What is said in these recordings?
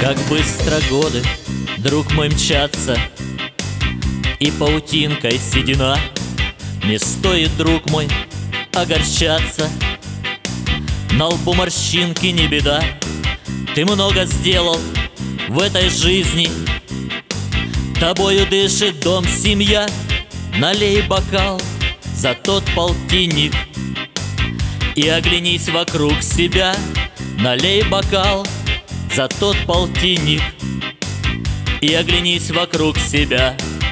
Как быстро годы, друг мой, мчатся, и паутинкой седина. Не стоит, друг мой, огорчаться, на лбу морщинки не беда. Ты много сделал в этой жизни, тобою дышит дом, семья. Налей бокал за тот полтинник и оглянись вокруг себя. Налей бокал за тот полтинник и оглянись вокруг себя.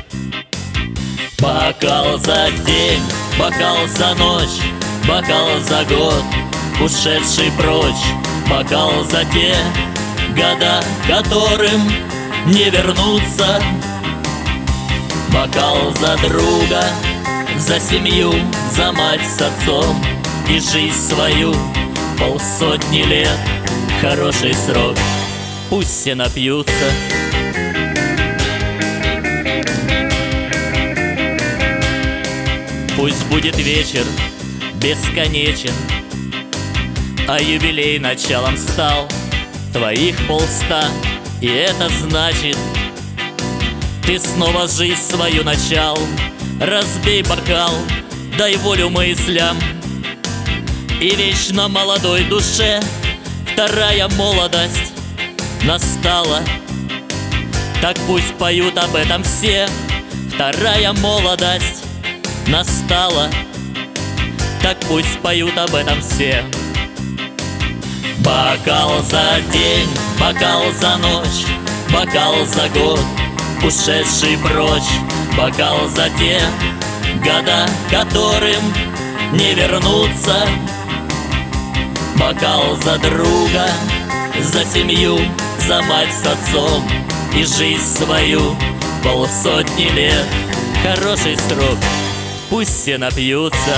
Бокал за день, бокал за ночь, бокал за год, ушедший прочь. Бокал за те года, которым не вернуться. Бокал за друга, за семью, за мать с отцом и жизнь свою. Полсотни лет, хороший срок, пусть все напьются. Пусть будет вечер бесконечен, а юбилей началом стал. Твоих 100, и это значит, ты снова жизнь свою начал. Разбей бокал, дай волю мыслям, и вечно молодой душе вторая молодость настала. Так пусть поют об этом все. Вторая молодость настала. Так пусть поют об этом все. Бокал за день, бокал за ночь, бокал за год, ушедший прочь. Бокал за те года, которым не вернуться. Бокал за друга, за семью, за мать с отцом и жизнь свою. Полсотни лет, хороший срок, пусть все напьются.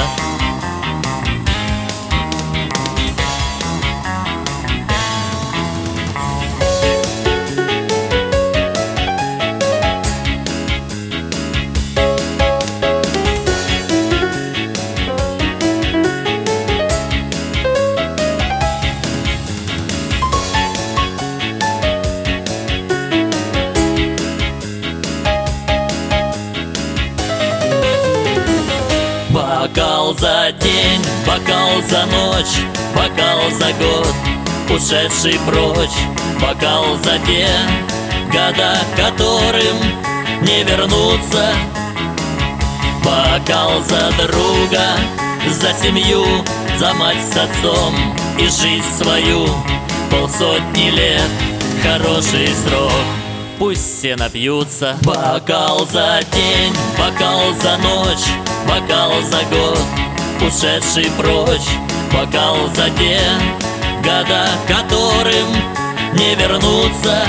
Бокал за день, бокал за ночь, бокал за год, ушедший прочь. Бокал за те года, которым не вернуться. Бокал за друга, за семью, за мать с отцом и жизнь свою. Полсотни лет, хороший срок, пусть все напьются. Бокал за день, бокал за ночь, бокал за год, ушедший прочь. Бокал за те года, которым не вернуться.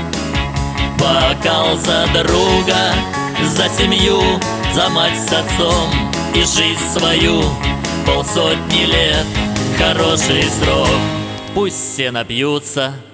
Бокал за друга, за семью, за мать с отцом и жизнь свою. Полсотни лет, хороший срок, пусть все напьются.